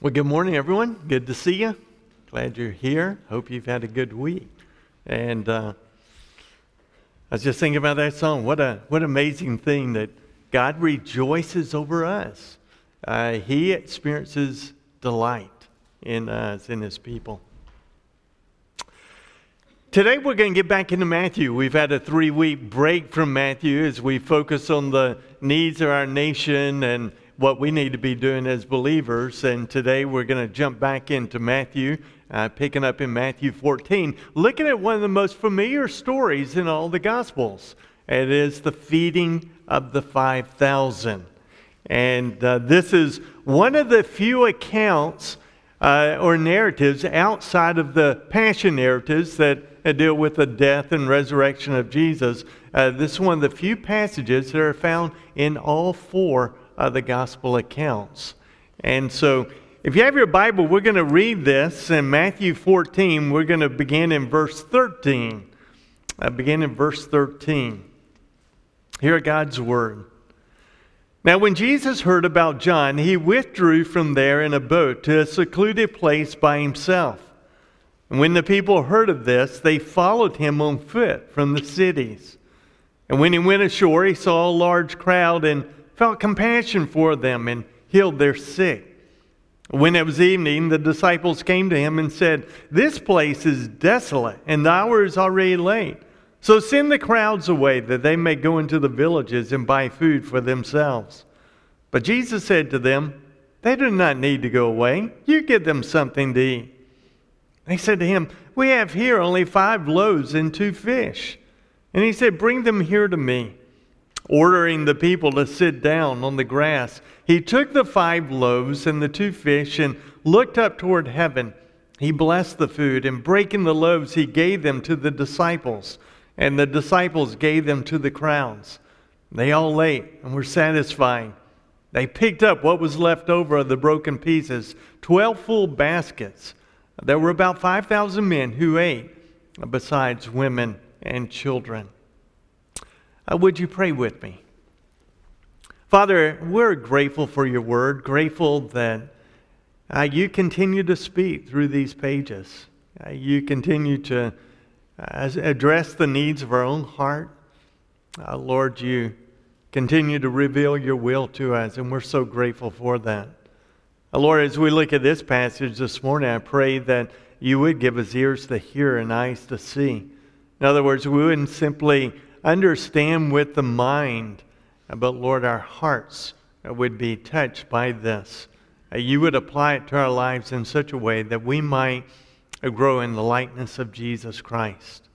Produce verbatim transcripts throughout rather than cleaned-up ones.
Well, good morning, everyone. Good to see you. Glad you're here. Hope you've had a good week. And uh, I was just thinking about that song. What a what an amazing thing that God rejoices over us. Uh, he experiences delight in us, in His people. Today we're going to get back into Matthew. We've had a three-week break from Matthew as we focus on the needs of our nation and what we need to be doing as believers. And today we're going to jump back into Matthew, uh, picking up in Matthew fourteen, looking at one of the most familiar stories in all the Gospels. It is the feeding of the five thousand. And uh, this is one of the few accounts uh, or narratives outside of the Passion narratives that uh, deal with the death and resurrection of Jesus. Uh, this is one of the few passages that are found in all four of the gospel accounts. And so if you have your Bible, we're going to read this in Matthew fourteen. We're going to begin in verse thirteen. I begin in verse thirteen. Hear God's word. Now when Jesus heard about John, he withdrew from there in a boat to a secluded place by himself. And when the people heard of this, they followed him on foot from the cities. And when he went ashore, he saw a large crowd and felt compassion for them and healed their sick. When it was evening, the disciples came to him and said, "This place is desolate, and the hour is already late. So send the crowds away that they may go into the villages and buy food for themselves." But Jesus said to them, "They do not need to go away. You give them something to eat." They said to him, "We have here only five loaves and two fish." And he said, "Bring them here to me." Ordering the people to sit down on the grass, he took the five loaves and the two fish and looked up toward heaven. He blessed the food, and breaking the loaves, he gave them to the disciples, and the disciples gave them to the crowds. They all ate and were satisfied. They picked up what was left over of the broken pieces, twelve full baskets. There were about five thousand men who ate, besides women and children. Uh, would you pray with me? Father, we're grateful for your word, grateful that uh, you continue to speak through these pages. Uh, you continue to uh, address the needs of our own heart. Uh, Lord, you continue to reveal your will to us, and we're so grateful for that. Uh, Lord, as we look at this passage this morning, I pray that you would give us ears to hear and eyes to see. In other words, we wouldn't simply understand with the mind, but Lord, our hearts would be touched by this. You would apply it to our lives in such a way that we might grow in the likeness of Jesus Christ.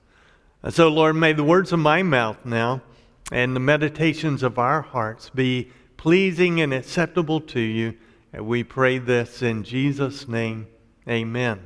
So Lord, may the words of my mouth now and the meditations of our hearts be pleasing and acceptable to you. And we pray this in Jesus' name, amen.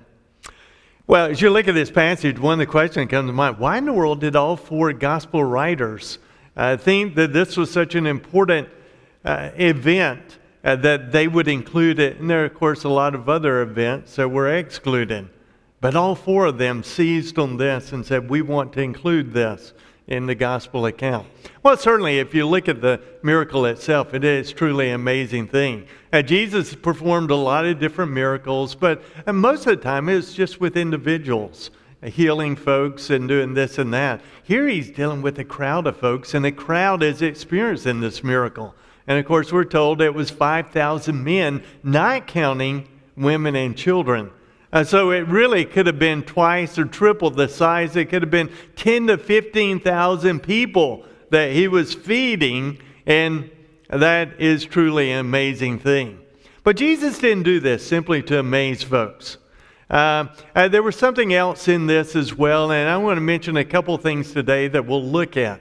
Well, as you look at this passage, one of the questions that comes to mind, why in the world did all four gospel writers uh, think that this was such an important uh, event uh, that they would include it? And there are, of course, a lot of other events that were excluded. But all four of them seized on this and said, we want to include this in the gospel account. Well, certainly, if you look at the miracle itself, it is truly an amazing thing. Uh, Jesus performed a lot of different miracles, but uh, most of the time it was just with individuals, uh, healing folks and doing this and that. Here he's dealing with a crowd of folks, and the crowd is experiencing this miracle. And of course, we're told it was five thousand men, not counting women and children. Uh, so it really could have been twice or triple the size. It could have been ten to fifteen thousand people that he was feeding, and that is truly an amazing thing. But Jesus didn't do this simply to amaze folks. Uh, uh, there was something else in this as well, and I want to mention a couple things today that we'll look at.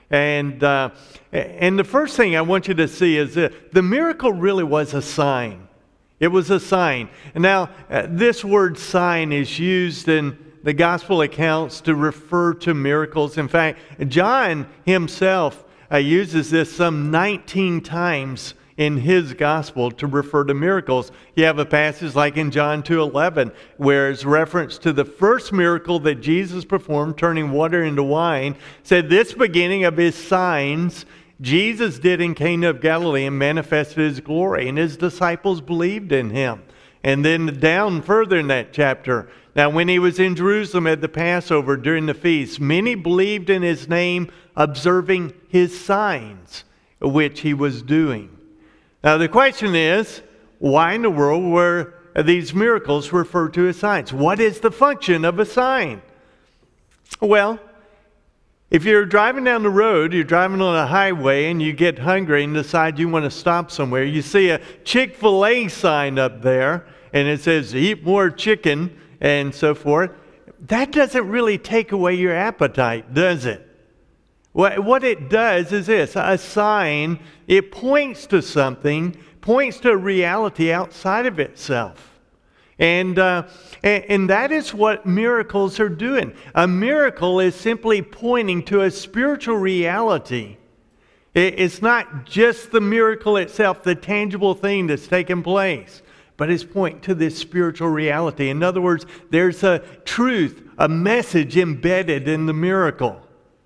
And uh, and the first thing I want you to see is that the miracle really was a sign. It was a sign. And now, uh, this word sign is used in the gospel accounts to refer to miracles. In fact, John himself uh, uses this some nineteen times in his gospel to refer to miracles. You have a passage like in John two eleven, where it's reference to the first miracle that Jesus performed, turning water into wine, said this beginning of his signs Jesus did in Cana of Galilee and manifested his glory, and his disciples believed in him. And then down further in that chapter, now when he was in Jerusalem at the Passover during the feast, many believed in his name, observing his signs, which he was doing. Now the question is, why in the world were these miracles referred to as signs? What is the function of a sign? Well, if you're driving down the road, you're driving on a highway and you get hungry and decide you want to stop somewhere, you see a Chick-fil-A sign up there and it says, eat more chicken and so forth. That doesn't really take away your appetite, does it? What it does is this, a sign, it points to something, points to a reality outside of itself. And, uh, and and that is what miracles are doing. A miracle is simply pointing to a spiritual reality. It, it's not just the miracle itself, the tangible thing that's taken place, but it's pointing to this spiritual reality. In other words, there's a truth, a message embedded in the miracle.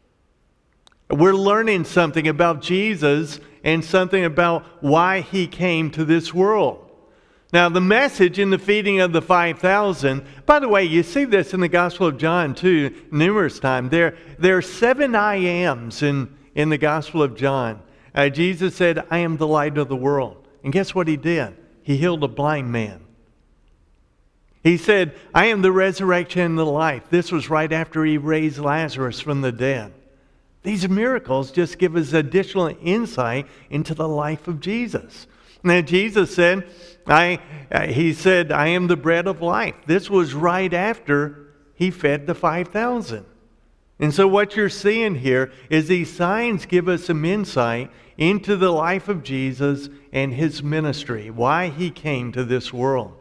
We're learning something about Jesus and something about why he came to this world. Now, the message in the feeding of the five thousand, by the way, you see this in the Gospel of John too, numerous times. There, there are seven I ams in, in the Gospel of John. Uh, Jesus said, I am the light of the world. And guess what he did? He healed a blind man. He said, I am the resurrection and the life. This was right after he raised Lazarus from the dead. These miracles just give us additional insight into the life of Jesus. Now, Jesus said, I, uh, he said, I am the bread of life. This was right after he fed the five thousand. And so what you're seeing here is these signs give us some insight into the life of Jesus and his ministry, why he came to this world.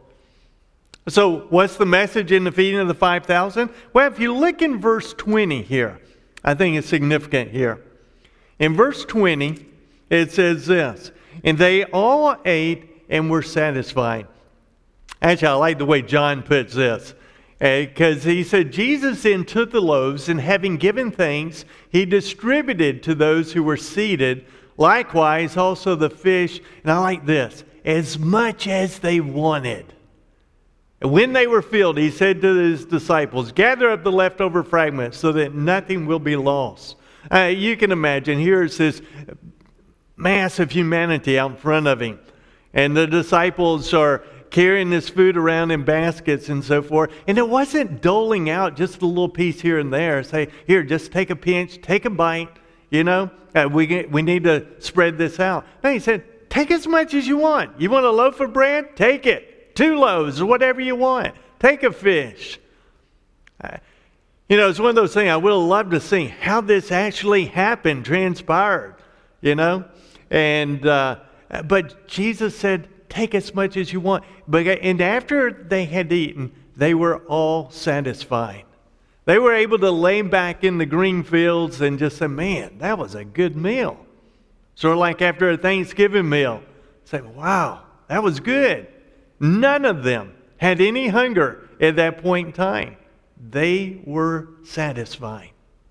So what's the message in the feeding of the five thousand? Well, if you look in verse twenty here, I think it's significant here. In verse twenty, it says this, and they all ate and were satisfied. Actually, I like the way John puts this. Because uh, he said, Jesus then took the loaves, and having given thanks, he distributed to those who were seated. Likewise, also the fish, and I like this, as much as they wanted. And when they were filled, he said to his disciples, gather up the leftover fragments so that nothing will be lost. Uh, you can imagine, here's this mass of humanity out in front of him. And the disciples are carrying this food around in baskets and so forth. And it wasn't doling out just a little piece here and there. Say, here, just take a pinch, take a bite. You know, uh, we, we need to spread this out. No, he said, take as much as you want. You want a loaf of bread? Take it. Two loaves or whatever you want. Take a fish. Uh, you know, it's one of those things I would have loved to see how this actually happened, transpired, you know. And uh, but Jesus said, take as much as you want. But and after they had eaten, they were all satisfied. They were able to lay back in the green fields and just say, man, that was a good meal. Sort of like after a Thanksgiving meal. Say, wow, that was good. None of them had any hunger at that point in time. They were satisfied.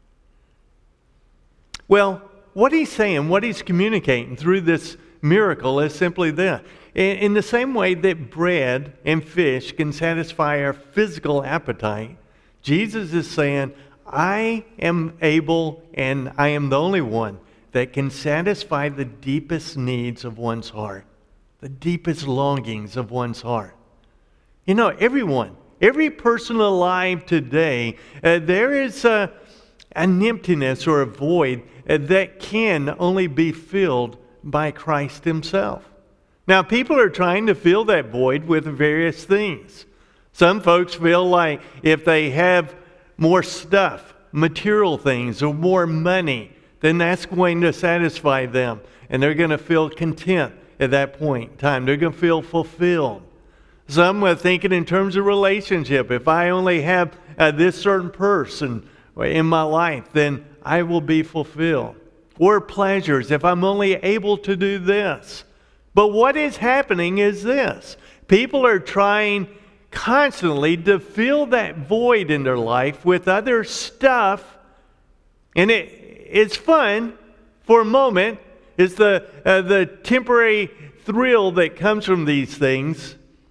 Well, what he's saying, what he's communicating through this miracle is simply this. In, in the same way that bread and fish can satisfy our physical appetite, Jesus is saying, I am able and I am the only one that can satisfy the deepest needs of one's heart, the deepest longings of one's heart. You know, everyone, every person alive today, uh, there is a, an emptiness or a void uh, that can only be filled by Christ himself. Now, people are trying to fill that void with various things. Some folks feel like if they have more stuff, material things, or more money, then that's going to satisfy them. And they're going to feel content at that point in time. They're going to feel fulfilled. Some are thinking in terms of relationship. If I only have uh, this certain person in my life, then I will be fulfilled. Or pleasures, if I'm only able to do this. But what is happening is this. People are trying constantly to fill that void in their life with other stuff. And it, it's fun for a moment. It's the, uh, the temporary thrill that comes from these things.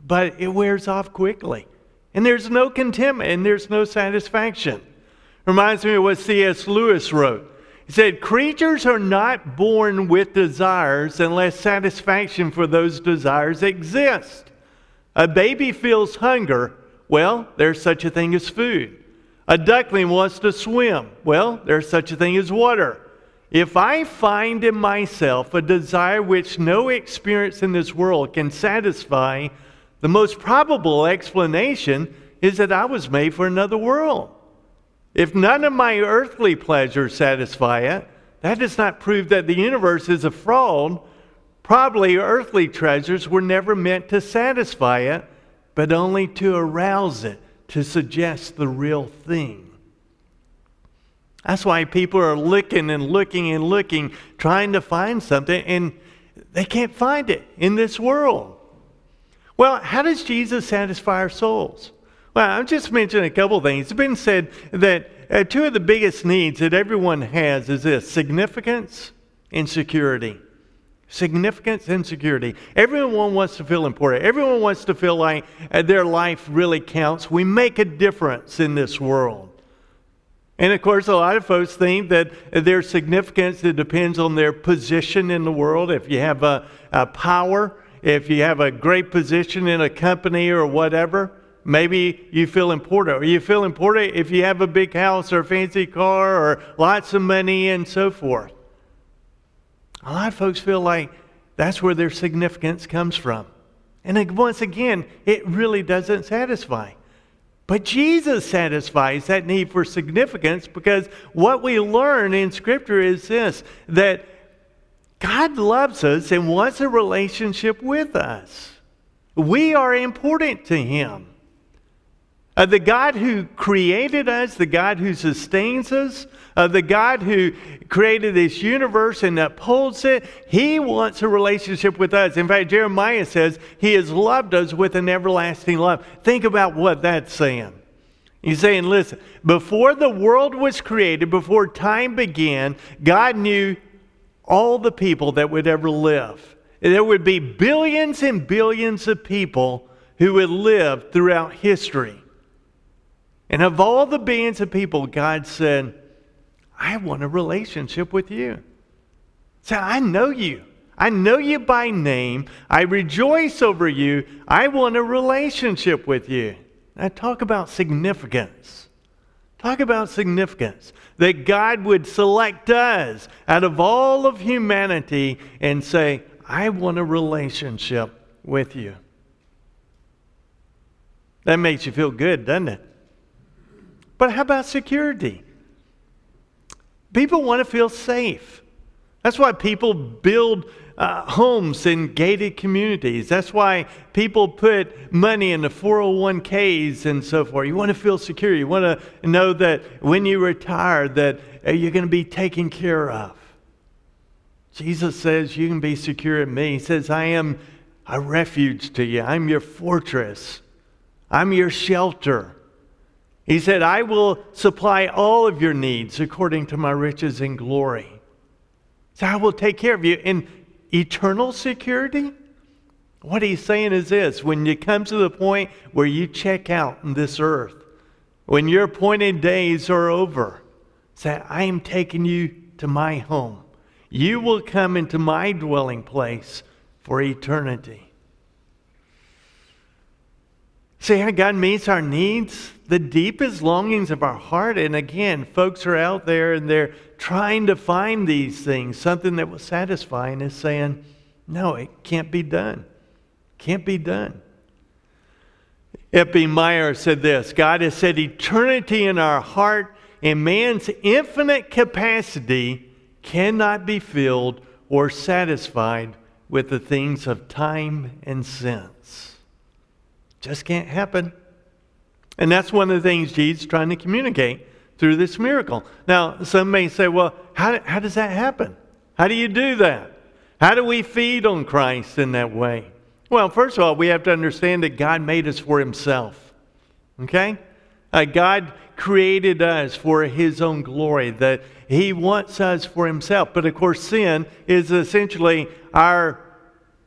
but it wears off quickly. And there's no contentment and there's no satisfaction. Reminds me of what C S Lewis wrote. He said, creatures are not born with desires unless satisfaction for those desires exists. A baby feels hunger. Well, there's such a thing as food. A duckling wants to swim. Well, there's such a thing as water. If I find in myself a desire which no experience in this world can satisfy, the most probable explanation is that I was made for another world. If none of my earthly pleasures satisfy it, that does not prove that the universe is a fraud. Probably earthly treasures were never meant to satisfy it, but only to arouse it, to suggest the real thing. That's why people are looking and looking and looking, trying to find something, and they can't find it in this world. Well, how does Jesus satisfy our souls? Well, I've just mentioned a couple things. It's been said that uh, two of the biggest needs that everyone has is this: significance and security. Significance and security. Everyone wants to feel important. Everyone wants to feel like uh, their life really counts. We make a difference in this world. And of course, a lot of folks think that their significance, it depends on their position in the world. If you have a, a power, if you have a great position in a company or whatever, maybe you feel important. Or you feel important if you have a big house or a fancy car or lots of money and so forth. A lot of folks feel like that's where their significance comes from. And once again, it really doesn't satisfy. But Jesus satisfies that need for significance, because what we learn in Scripture is this, that God loves us and wants a relationship with us. We are important to Him. Uh, the God who created us, the God who sustains us, uh, the God who created this universe and upholds it, He wants a relationship with us. In fact, Jeremiah says He has loved us with an everlasting love. Think about what that's saying. He's saying, listen, before the world was created, before time began, God knew all the people that would ever live. There would be billions and billions of people who would live throughout history. And of all the billions of people, God said, I want a relationship with you. So I know you. I know you by name. I rejoice over you. I want a relationship with you. Now talk about significance. Talk about significance. That God would select us out of all of humanity and say, I want a relationship with you. That makes you feel good, doesn't it? But how about security? People want to feel safe. That's why people build uh, homes in gated communities. That's why people put money in the four oh one k's and so forth. You want to feel secure. You want to know that when you retire that uh, you're going to be taken care of. Jesus says you can be secure in me. He says, I am a refuge to you. I'm your fortress. I'm your shelter. He said, I will supply all of your needs according to my riches and glory. So I will take care of you. In eternal security, what he's saying is this: when you come to the point where you check out in this earth, when your appointed days are over, say, I am taking you to my home. You will come into my dwelling place for eternity. See how God meets our needs, the deepest longings of our heart. And again, folks are out there and they're trying to find these things, something that will satisfy, and is saying, no, it can't be done. Can't be done. F B Meyer said this: God has set eternity in our heart, and man's infinite capacity cannot be filled or satisfied with the things of time and sense. Just can't happen. And that's one of the things Jesus is trying to communicate through this miracle. Now, some may say, well, how, how does that happen? How do you do that? How do we feed on Christ in that way? Well, first of all, we have to understand that God made us for Himself. Okay? Uh, God created us for His own glory, that He wants us for Himself. But of course, sin is essentially our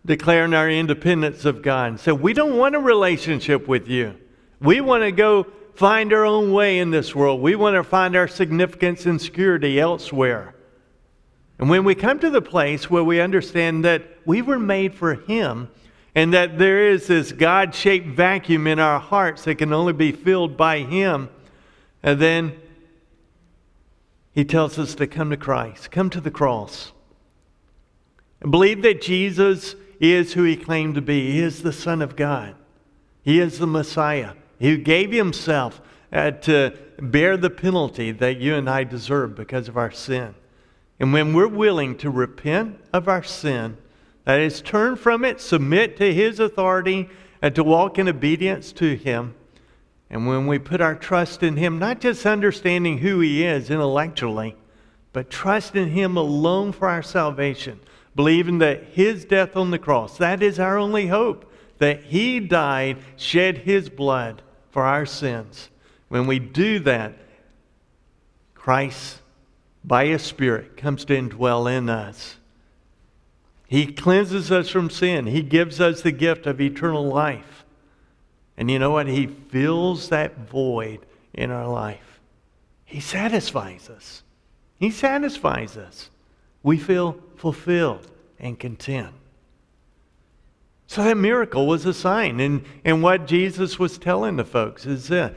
declaring our independence of God and said, we don't want a relationship with you. We want to go find our own way in this world. We want to find our significance and security elsewhere. And when we come to the place where we understand that we were made for Him and that there is this God-shaped vacuum in our hearts that can only be filled by Him, and then He tells us to come to Christ, come to the cross, and believe that Jesus is who He claimed to be. He is the Son of God. He is the Messiah. He gave Himself uh, to bear the penalty that you and I deserve because of our sin. And when we're willing to repent of our sin, that is, turn from it, submit to His authority, and to walk in obedience to Him, and when we put our trust in Him, not just understanding who He is intellectually, but trust in Him alone for our salvation, believing that His death on the cross, that is our only hope, that He died, shed His blood for our sins. When we do that, Christ, by His Spirit, comes to indwell in us. He cleanses us from sin. He gives us the gift of eternal life. And you know what? He fills that void in our life. He satisfies us. He satisfies us. We feel fulfilled and content. So that miracle was a sign. And, and what Jesus was telling the folks is uh,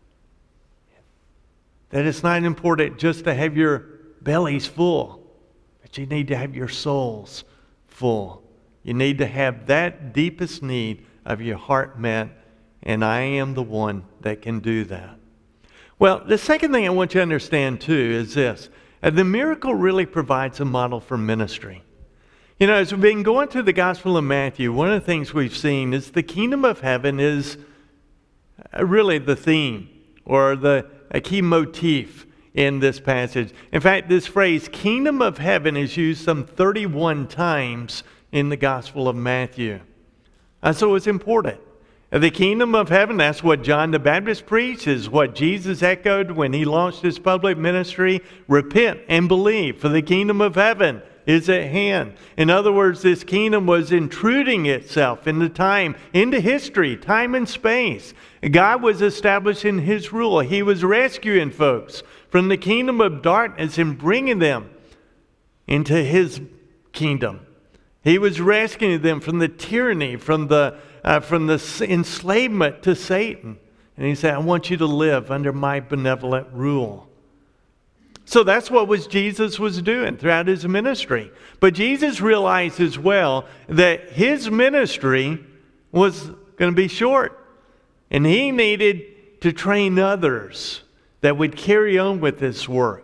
that it's not important just to have your bellies full, but you need to have your souls full. You need to have that deepest need of your heart met, and I am the one that can do that. Well, the second thing I want you to understand too is this. Uh, the miracle really provides a model for ministry. You know, as we've been going through the Gospel of Matthew, one of the things we've seen is the kingdom of heaven is really the theme or the a key motif in this passage. In fact, this phrase, kingdom of heaven, is used some thirty-one times in the Gospel of Matthew. And so it's important. The kingdom of heaven, that's what John the Baptist preached, is what Jesus echoed when He launched His public ministry. Repent and believe, for the kingdom of heaven is at hand. In other words, this kingdom was intruding itself into time, into history, time and space. God was establishing His rule. He was rescuing folks from the kingdom of darkness and bringing them into His kingdom. He was rescuing them from the tyranny, from the uh, from the enslavement to Satan. And He said, I want you to live under my benevolent rule. So that's what was Jesus was doing throughout His ministry. But Jesus realized as well that His ministry was going to be short. And He needed to train others that would carry on with this work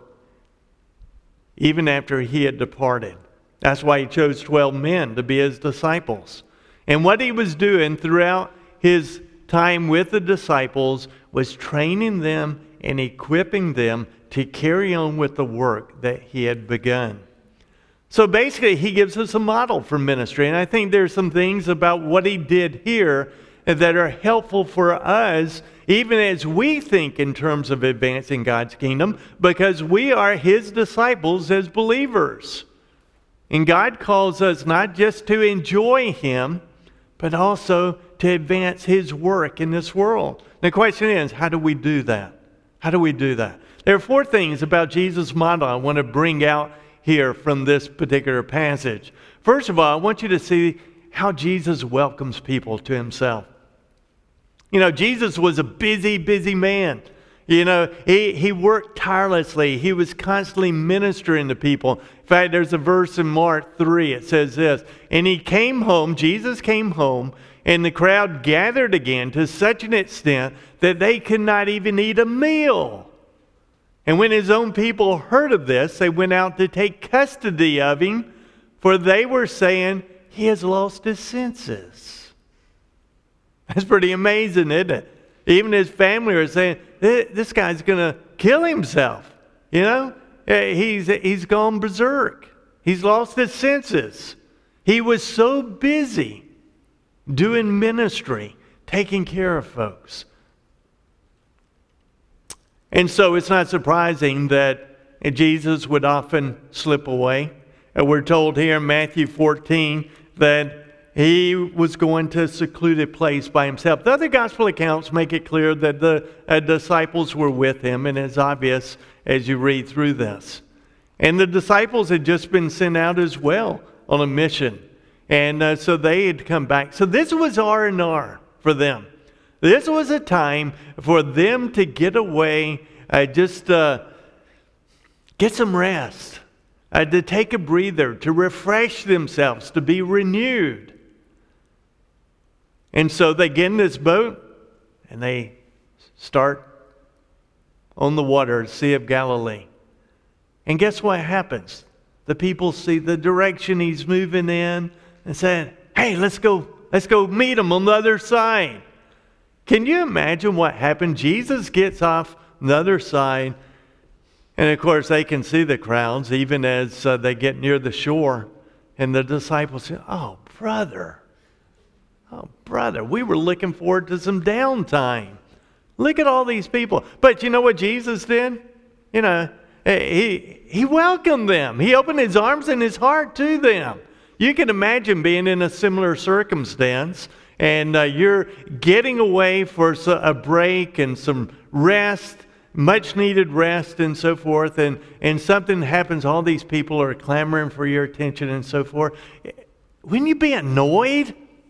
even after He had departed. That's why He chose twelve men to be His disciples. And what He was doing throughout His time with the disciples was training them and equipping them to carry on with the work that He had begun. So basically, He gives us a model for ministry. And I think there's some things about what He did here that are helpful for us, even as we think in terms of advancing God's kingdom, because we are His disciples as believers. And God calls us not just to enjoy Him, but also to advance His work in this world. The question is, how do we do that? How do we do that? There are four things about Jesus' model I want to bring out here from this particular passage. First of all, I want you to see how Jesus welcomes people to Himself. You know, Jesus was a busy, busy man. You know, he, he worked tirelessly. He was constantly ministering to people. In fact, there's a verse in Mark three. It says this, and He came home, Jesus came home, and the crowd gathered again to such an extent that they could not even eat a meal. And when His own people heard of this, they went out to take custody of Him, for they were saying, He has lost His senses. That's pretty amazing, isn't it? Even His family are saying, this guy's going to kill himself. You know, he's, he's gone berserk. He's lost his senses. He was so busy doing ministry, taking care of folks. And so it's not surprising that Jesus would often slip away. We're told here in Matthew fourteen that he was going to a secluded place by himself. The other gospel accounts make it clear that the uh, disciples were with him, and it's obvious as you read through this. And the disciples had just been sent out as well on a mission. And uh, so they had come back. So this was R and R for them. This was a time for them to get away, uh, just uh, get some rest, uh, to take a breather, to refresh themselves, to be renewed. And so they get in this boat and they start on the water, the Sea of Galilee. And guess what happens? The people see the direction he's moving in and said, hey, let's go, let's go meet him on the other side. Can you imagine what happened? Jesus gets off the other side. And of course, they can see the crowds even as uh, they get near the shore. And the disciples say, oh, brother. Oh, brother, we were looking forward to some downtime. Look at all these people. But you know what Jesus did? You know, he, he welcomed them. He opened his arms and his heart to them. You can imagine being in a similar circumstance and uh, you're getting away for a break and some rest, much needed rest and so forth, and, and something happens, all these people are clamoring for your attention and so forth. Wouldn't you be annoyed?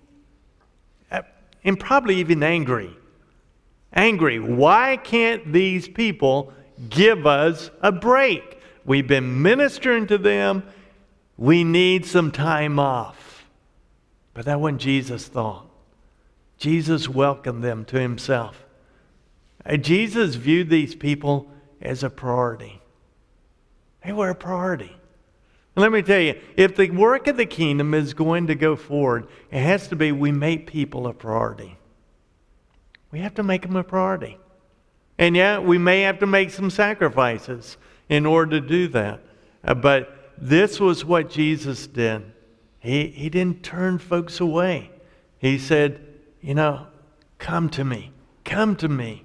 And probably even angry. Angry. Why can't these people give us a break? We've been ministering to them. We need some time off. But that wasn't Jesus' thought. Jesus welcomed them to himself. Jesus viewed these people as a priority. They were a priority. And let me tell you, if the work of the kingdom is going to go forward, it has to be we make people a priority. We have to make them a priority. And yeah, we may have to make some sacrifices in order to do that. Uh, but this was what Jesus did. He, he didn't turn folks away. He said, you know, come to me. Come to me.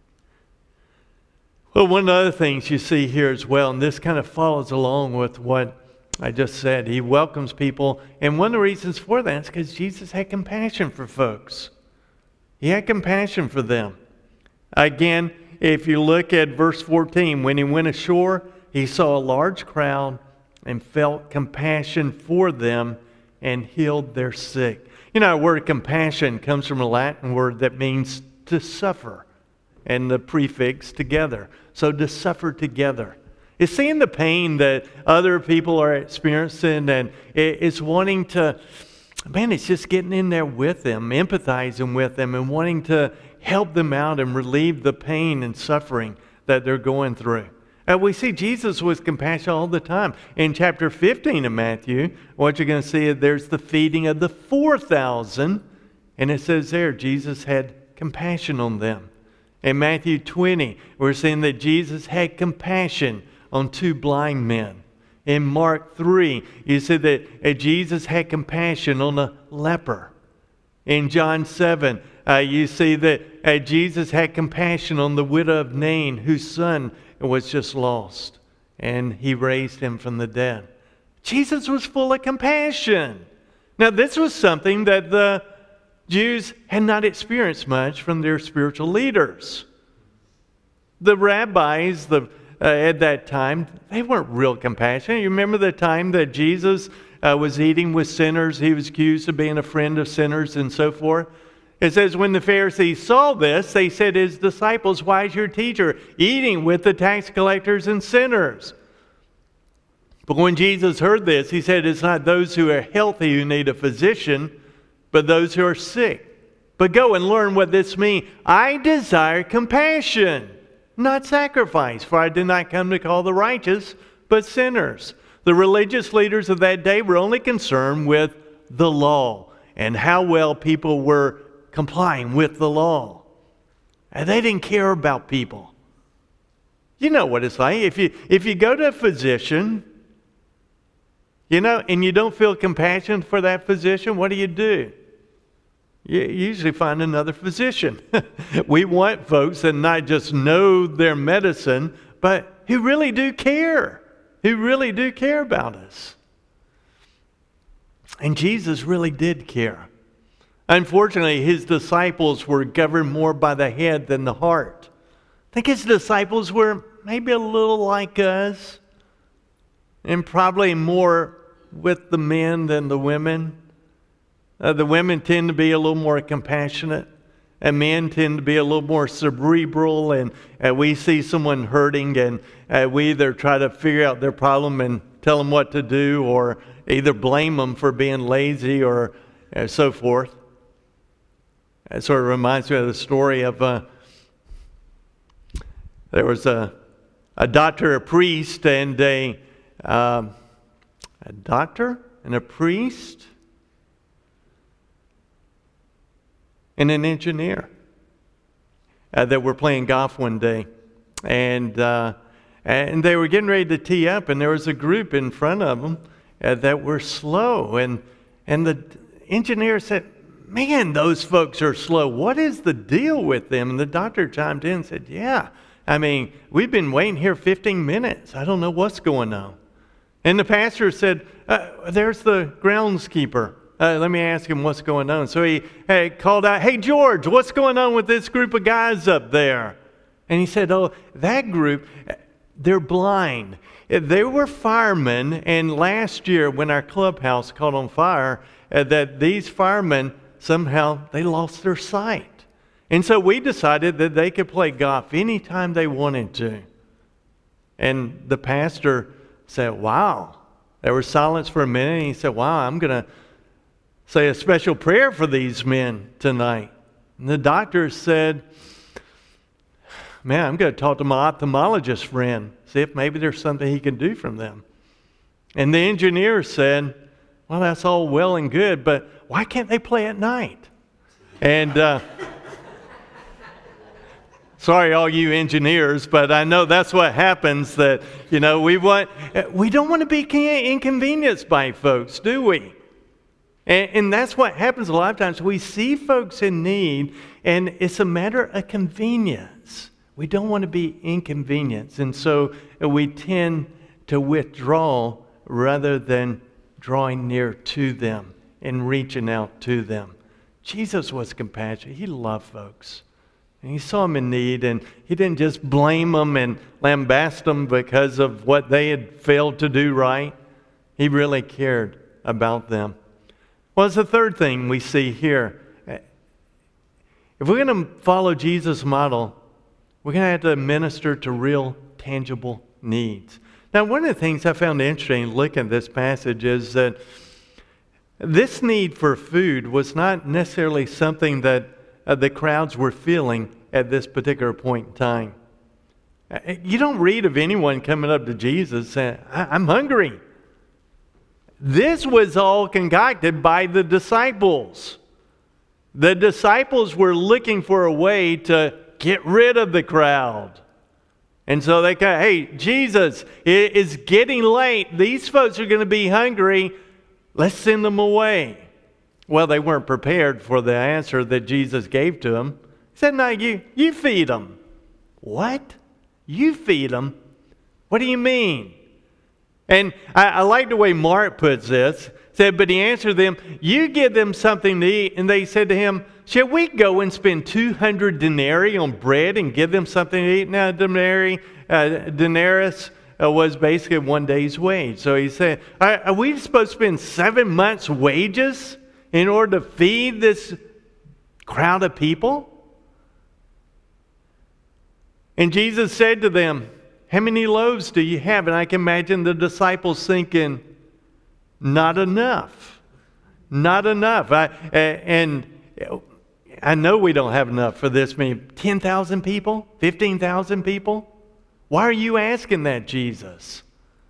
Well, one of the other things you see here as well, and this kind of follows along with what I just said. He welcomes people. And one of the reasons for that is because Jesus had compassion for folks. He had compassion for them. Again, if you look at verse fourteen, when he went ashore, he saw a large crowd and felt compassion for them and healed their sick. You know, our word compassion comes from a Latin word that means to suffer, and the prefix together. So to suffer together. It's seeing the pain that other people are experiencing, and it's wanting to, man, it's just getting in there with them, empathizing with them, and wanting to help them out and relieve the pain and suffering that they're going through. And we see Jesus with compassion all the time. In chapter fifteen of Matthew, what you're going to see is there's the feeding of the four thousand, and it says there, Jesus had compassion on them. In Matthew twenty, we're seeing that Jesus had compassion on two blind men. In Mark three, you see that Jesus had compassion on a leper. In John seven, uh, you see that uh, Jesus had compassion on the widow of Nain, whose son was just lost, and he raised him from the dead. Jesus was full of compassion. Now, this was something that the Jews had not experienced much from their spiritual leaders. The rabbis, the Uh, at that time, they weren't real compassionate. You remember the time that Jesus uh, was eating with sinners? He was accused of being a friend of sinners and so forth. It says, when the Pharisees saw this, they said to his disciples, why is your teacher eating with the tax collectors and sinners? But when Jesus heard this, he said, it's not those who are healthy who need a physician, but those who are sick. But go and learn what this means. I desire compassion, not sacrifice, for I did not come to call the righteous, but sinners. The religious leaders of that day were only concerned with the law and how well people were complying with the law. And they didn't care about people. You know what it's like. If you, if you go to a physician, you know, and you don't feel compassion for that physician, what do you do? You usually find another physician. We want folks that not just know their medicine, but who really do care, who really do care about us. And Jesus really did care. Unfortunately, his disciples were governed more by the head than the heart. I think his disciples were maybe a little like us, and probably more with the men than the women. Uh, the women tend to be a little more compassionate, and men tend to be a little more cerebral, and uh, we see someone hurting, and uh, we either try to figure out their problem and tell them what to do, or either blame them for being lazy, or uh, so forth. It sort of reminds me of the story of uh, there was a a doctor, a priest, and a um, a doctor and a priest and an engineer uh, that were playing golf one day, and uh, and they were getting ready to tee up, and there was a group in front of them uh, that were slow, and and the engineer said, "Man, those folks are slow. What is the deal with them?" And the doctor chimed in and said, "Yeah, I mean, we've been waiting here fifteen minutes. I don't know what's going on." And the pastor said, uh, "There's the groundskeeper. Uh, let me ask him what's going on." So he hey, called out, "Hey, George, what's going on with this group of guys up there?" And he said, "Oh, that group, they're blind. They were firemen, and last year when our clubhouse caught on fire, uh, that these firemen, somehow they lost their sight. And so we decided that they could play golf anytime they wanted to." And the pastor said, "Wow." There was silence for a minute, and he said, "Wow, I'm going to say a special prayer for these men tonight." And the doctor said, "Man, I'm going to talk to my ophthalmologist friend, see if maybe there's something he can do from them." And the engineer said, "Well, that's all well and good, but why can't they play at night?" And uh, sorry, all you engineers, but I know that's what happens. That you know, we want we don't want to be inconvenienced by folks, do we? And, and that's what happens a lot of times. We see folks in need, and it's a matter of convenience. We don't want to be inconvenienced, and so we tend to withdraw rather than drawing near to them and reaching out to them. Jesus was compassionate. He loved folks. And he saw them in need, and he didn't just blame them and lambast them because of what they had failed to do right. He really cared about them. Well, it's the third thing we see here. If we're going to follow Jesus' model, we're going to have to minister to real, tangible needs. Now, one of the things I found interesting looking at this passage is that this need for food was not necessarily something that uh, the crowds were feeling at this particular point in time. You don't read of anyone coming up to Jesus saying, "I'm hungry." This was all concocted by the disciples. The disciples were looking for a way to get rid of the crowd. And so they go, "Hey, Jesus, it is getting late. These folks are going to be hungry. Let's send them away." Well, they weren't prepared for the answer that Jesus gave to them. He said, "No, you, you feed them." "What? You feed them? What do you mean?" And I, I like the way Mark puts this. He said, "But he answered them, 'You give them something to eat.' And they said to him, 'Shall we go and spend two hundred denarii on bread and give them something to eat?'" Now, denarii, uh, denarius uh, was basically one day's wage. So he said, are, are we supposed to spend seven months' wages in order to feed this crowd of people? And Jesus said to them, "How many loaves do you have?" And I can imagine the disciples thinking, "Not enough. Not enough." I, and I know we don't have enough for this many. ten thousand people? fifteen thousand people? Why are you asking that, Jesus?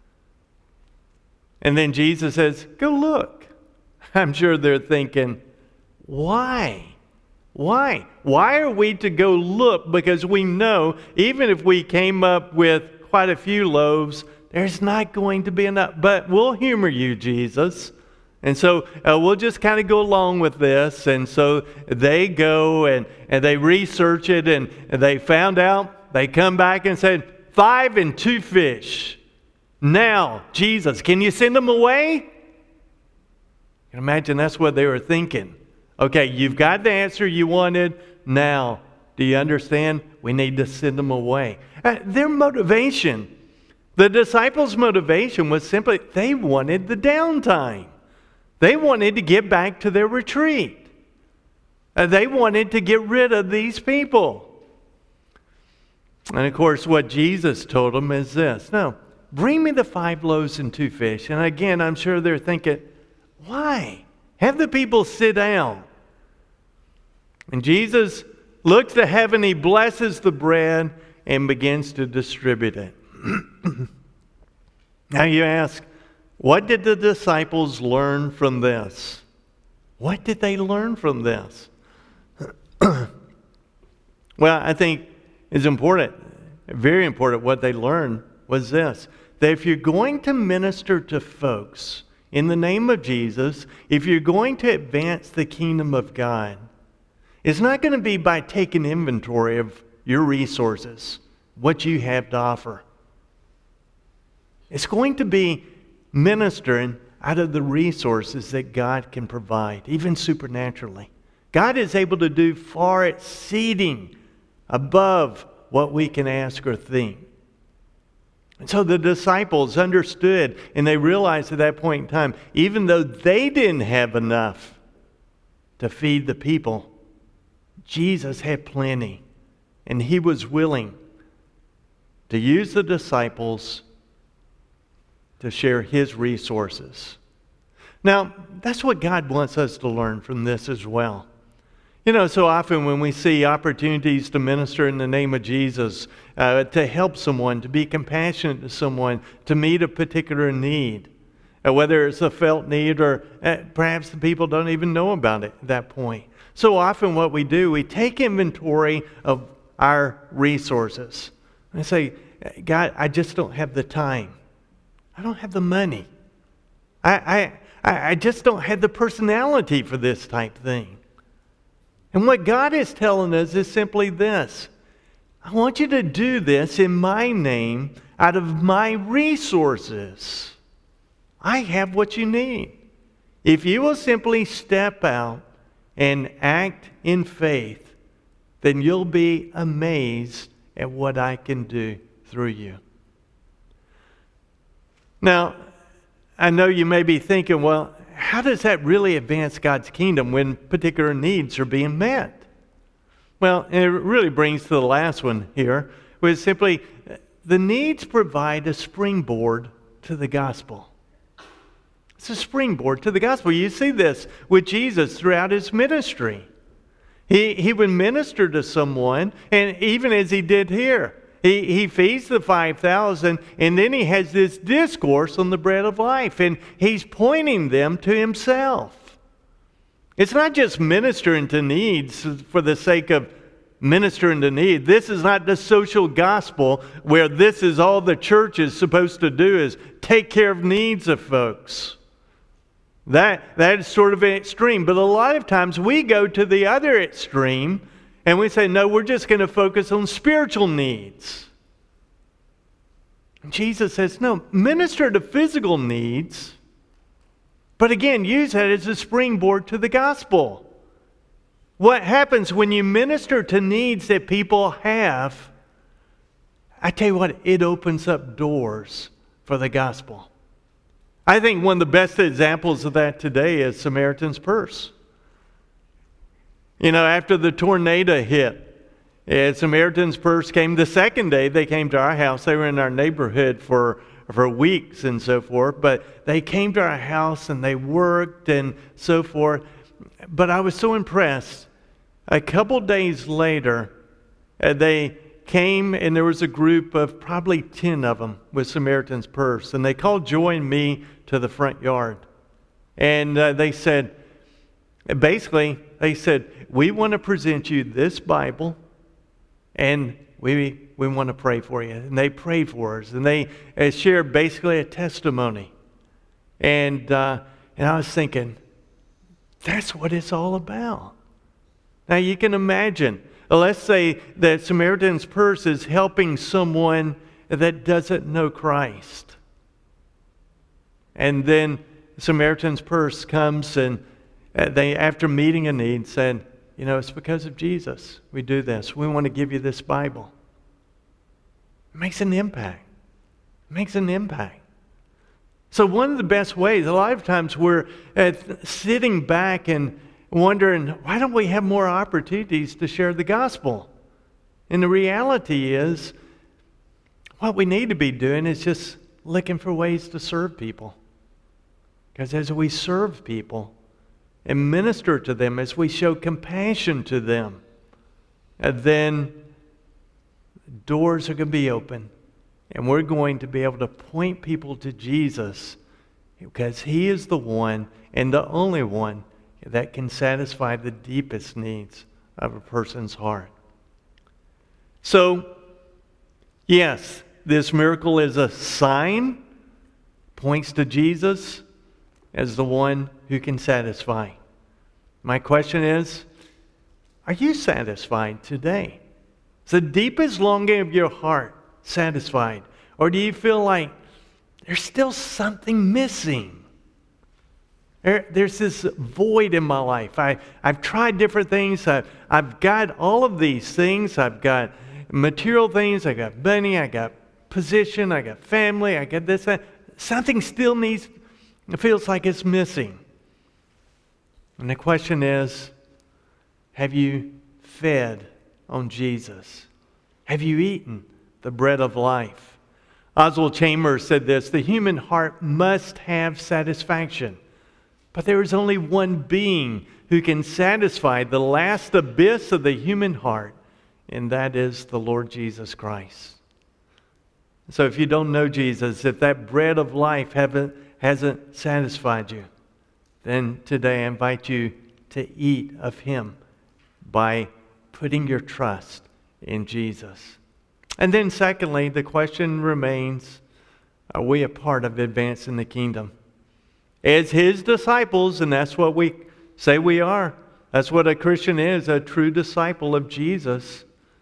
And then Jesus says, "Go look." I'm sure they're thinking, why? Why? Why are we to go look? Because we know even if we came up with quite a few loaves, there's not going to be enough. But we'll humor you, Jesus. And so uh, we'll just kind of go along with this. And so they go and, and they research it, and, and they found out. They come back and said, "Five and two fish. Now, Jesus, can you send them away?" can imagine that's what they were thinking. Okay, you've got the answer you wanted. Now, do you understand? We need to send them away. Uh, their motivation, the disciples' motivation was simply they wanted the downtime. They wanted to get back to their retreat. Uh, they wanted to get rid of these people. And of course, what Jesus told them is this. No, bring me the five loaves and two fish. And again, I'm sure they're thinking, why? Have the people sit down. And Jesus looks to heaven, he blesses the bread and begins to distribute it. Now you ask, what did the disciples learn from this? What did they learn from this? Well, I think it's important, very important, what they learned was this, that if you're going to minister to folks in the name of Jesus, if you're going to advance the kingdom of God, it's not going to be by taking inventory of your resources, what you have to offer. It's going to be ministering out of the resources that God can provide, even supernaturally. God is able to do far exceeding above what we can ask or think. And so the disciples understood and they realized at that point in time, even though they didn't have enough to feed the people, Jesus had plenty. And he was willing to use the disciples to share his resources. Now, that's what God wants us to learn from this as well. You know, so often when we see opportunities to minister in the name of Jesus, uh, to help someone, to be compassionate to someone, to meet a particular need, uh, whether it's a felt need or uh, perhaps the people don't even know about it at that point. So often what we do, we take inventory of our resources. And say, God, I just don't have the time. I don't have the money. I, I, I just don't have the personality for this type thing. And what God is telling us is simply this. I want you to do this in my name out of my resources. I have what you need. If you will simply step out and act in faith, then you'll be amazed at what I can do through you. Now, I know you may be thinking, well, how does that really advance God's kingdom when particular needs are being met? Well, it really brings to the last one here, which is simply the needs provide a springboard to the gospel. It's a springboard to the gospel. You see this with Jesus throughout his ministry. He, he would minister to someone, and even as he did here, He, he feeds the five thousand, and then he has this discourse on the bread of life, and he's pointing them to himself. It's not just ministering to needs for the sake of ministering to need. This is not the social gospel where this is all the church is supposed to do is take care of needs of folks. That, that is sort of an extreme, but a lot of times we go to the other extreme and we say, no, we're just going to focus on spiritual needs. And Jesus says, no, minister to physical needs, but again, use that as a springboard to the gospel. What happens when you minister to needs that people have, I tell you what, it opens up doors for the gospel. I think one of the best examples of that today is Samaritan's Purse. You know, after the tornado hit, and Samaritan's Purse came the second day. They came to our house. They were in our neighborhood for, for weeks and so forth. But they came to our house and they worked and so forth. But I was so impressed. A couple days later, uh, they came and there was a group of probably ten of them with Samaritan's Purse. And they called Joy and me to the front yard. And uh, they said, basically, they said, we want to present you this Bible and we we want to pray for you. And they prayed for us. And they uh, shared basically a testimony. And, uh, and I was thinking, that's what it's all about. Now you can imagine, let's say that Samaritan's Purse is helping someone that doesn't know Christ. And then Samaritan's purse comes and they, after meeting a need, said, you know, it's because of Jesus we do this. We want to give you this Bible. It makes an impact. It makes an impact. So one of the best ways, a lot of times we're uh, sitting back and wondering, why don't we have more opportunities to share the gospel? And the reality is, what we need to be doing is just looking for ways to serve people. Because as we serve people and minister to them, as we show compassion to them, and then doors are going to be open. And we're going to be able to point people to Jesus because He is the one and the only one that can satisfy the deepest needs of a person's heart. So, yes, this miracle is a sign, points to Jesus as the one who can satisfy. My question is, are you satisfied today? Is the deepest longing of your heart satisfied? Or do you feel like there's still something missing? There, there's this void in my life. I, I've tried different things. I, I've got all of these things. I've got material things. I got money. I got position. I got family. I got this, that. Something still needs, it feels like it's missing. And the question is, have you fed on Jesus? Have you eaten the bread of life? Oswald Chambers said this, the human heart must have satisfaction. But there is only one being who can satisfy the last abyss of the human heart, and that is the Lord Jesus Christ. So if you don't know Jesus, if that bread of life haven't, hasn't satisfied you, then today I invite you to eat of Him by putting your trust in Jesus. And then secondly, the question remains, are we a part of advancing the kingdom? As His disciples, and that's what we say we are. That's what a Christian is, a true disciple of Jesus.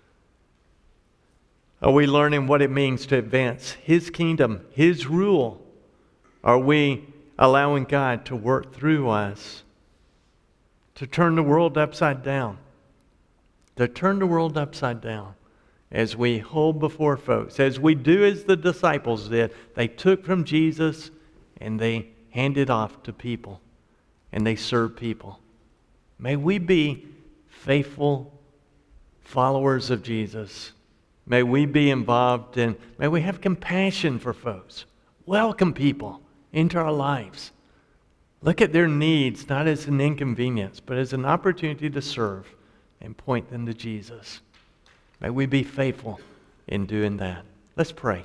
Are we learning what it means to advance His kingdom, His rule? Are we allowing God to work through us to turn the world upside down? To turn the world upside down as we hold before folks, as we do as the disciples did. They took from Jesus and they handed off to people and they served people. May we be faithful followers of Jesus. May we be involved in, may we have compassion for folks. Welcome people into our lives. Look at their needs not as an inconvenience, but as an opportunity to serve and point them to Jesus. May we be faithful in doing that. Let's pray.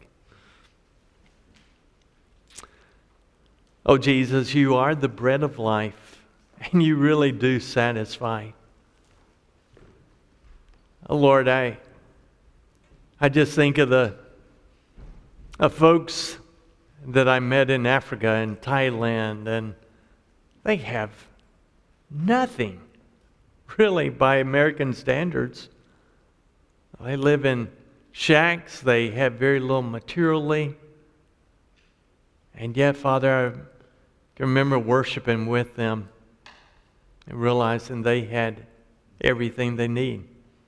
Oh, Jesus, you are the bread of life, and you really do satisfy. Oh, Lord, I, I just think of the of folks that I met in Africa and Thailand, and they have nothing, really, by American standards. They live in shacks. They have very little materially. And yet, Father, I can remember worshiping with them and realizing they had everything they need.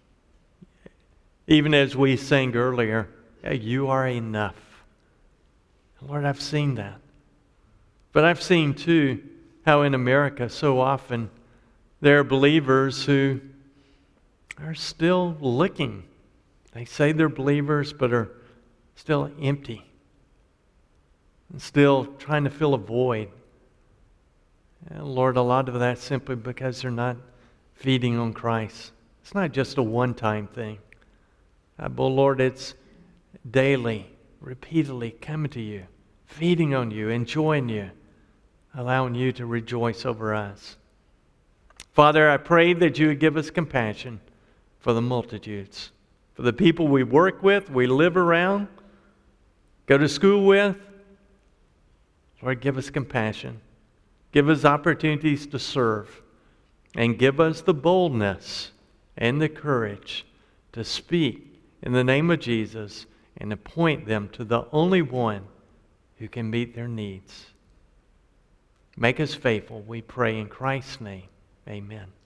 Even as we sang earlier, hey, you are enough. Lord, I've seen that. But I've seen, too, how in America so often there are believers who are still looking. They say they're believers, but are still empty. And still trying to fill a void. And Lord, a lot of that's simply because they're not feeding on Christ. It's not just a one-time thing. Uh, but Lord, it's daily, repeatedly coming to you, feeding on you, enjoying you, allowing you to rejoice over us. Father, I pray that you would give us compassion for the multitudes, for the people we work with, we live around, go to school with. Lord, give us compassion. Give us opportunities to serve. And give us the boldness and the courage to speak in the name of Jesus and to point them to the only one who can meet their needs. Make us faithful, we pray in Christ's name. Amen.